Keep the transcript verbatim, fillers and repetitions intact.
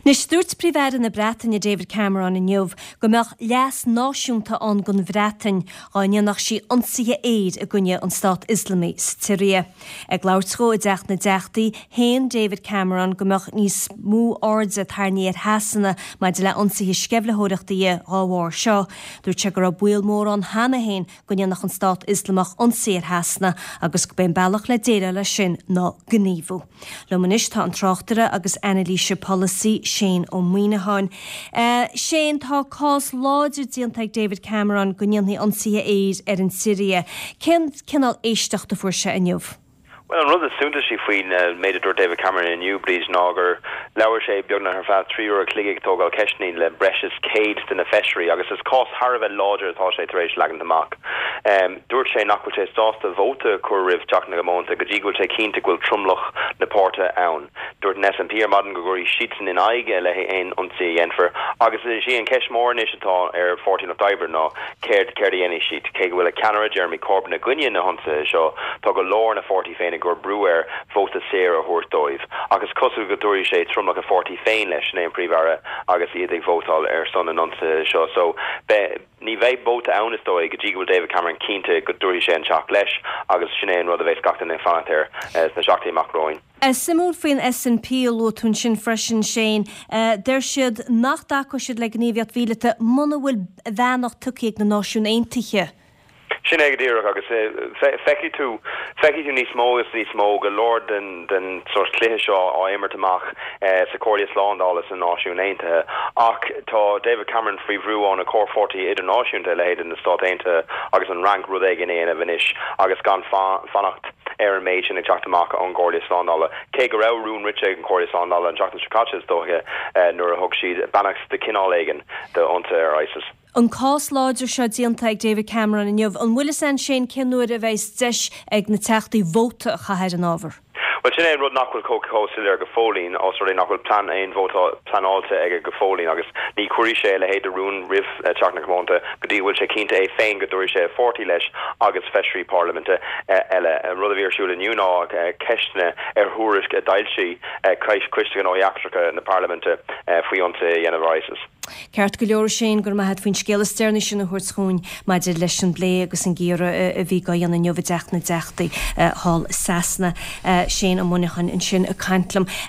Nis dúirt príomhhead na Breataine David Cameron in Neamh go mbeadh leas náisiúnta an gon Bhreatain gáine nach sí ionsaithe éid a gcuine an Stát Islami sa Tíre. Ag labhartó i d deach na deachtaí, héan David Cameron go mbeadh níos mú airde tarnaí ar hasanna maidide le ionsaithe scebhlethóireachtaí ábhar seo. Dúirt sé gur a bhuail mór an hana héin gcuine nach an Stát Islamach ionsaí ar hasanna agus go ben bailach le déire le sin ná gníomhú. Lomanis tá an tráchtara agus Annalise Policy Shane ó Muoineáin. Uh, Shane tá cás láidir díontaigh David Cameron go níontaí ionsaithe éid ar an Síria. Cén cinál éisteachta fuair sé inniuh? Well, an rud is soonta sí faoin uh, made it David Cameron in New Breeze nágur leabhar sé beagna ar fad trí uair cligigh tógáil ceisnín le breis céad den na feisirí agus is cás Harbh láidir atá sé tar éis leagan amach. Um, dúirt sé nach bhfuil sé stásta vóta chur ribh teach na gomónta go dtí go bhfuil sé cinnta bhfuil trumlach na pórta ann. Dúirt an S N P ar madan go gurí siadsan in aige le aon ionsaí dhéanfar agus is sí an ceis mór níos atá ar fourteen of Diber ná céir céir dhéana siad cé go bhfuil a Canara Jeremy Corbyn na gcuine na honsa seo tá go leor na forty féin gur brewer vóta séra thuirtóibh agus cosú go dúirí sé trumlach a forty féin leis na príomhara agus iad ag vótáil ar son an ansa seo so be ní bheith bóta anastói go dtí go bhfuil David Cameron cínta go dúirí sé an teach leis agus sinné an rud a bheith scachtain na fanatar as na seachtaí macróin. As simúl faoin S N P lótún sin freisin Shane, uh, der siad nach daco siad le gníomhiad bhílete muna bhfuil bheanach tucaigh na náisiún aontaithe. Sin ag díreach agus feici tú feici tú níos mó is níos mó go leor den den sort cluiche seo á éimeart amach sa cóirí sláándálas an náisiún aontaithe ach tá David Cameron fríomhrú an a cór forty idirnáisiúnta le héad in na Stát Aontaithe agus an rank rud ag in éana bhanis agus gan fannacht ar an méid sin ag teach amach an cóirí sláándála cé go raibh rún rite an cóirí sláándála an teach na Chicago dóthe nuair a thug siad banach de cinál éigen de ionta ar ISIS. An cás láidir seo díontaigh David Cameron in Neamh an bhfuil san sin cinúir a bheith deis ag na teachtaí vóta a chathead an ábhar. Well, sin éon rud nachhfuil cócósil ar go fólín os ruí nachhfuil plan éon vóta planáilte ag go fólín agus ní cuirí sé le héad a rún rih teach na gomónta go dtí bhfuil sé cinnta é féin go dúirí sé forty leis agus feisirí parlamente eile rud a bhíar siúil iniu ná ceisne ar thuairis a dailsí Christian óheachtracha na parlamente faoi ionta dhéanamh ISIS. Ceart go leor sin gur maithe faoin scéal steirne sin na thuirtschúin maidir leis an blé agus an ggéire a bhí go dhéanana neomh deach na deachtaí hall Sasna Shane an Muoineáin in sin a caintlam.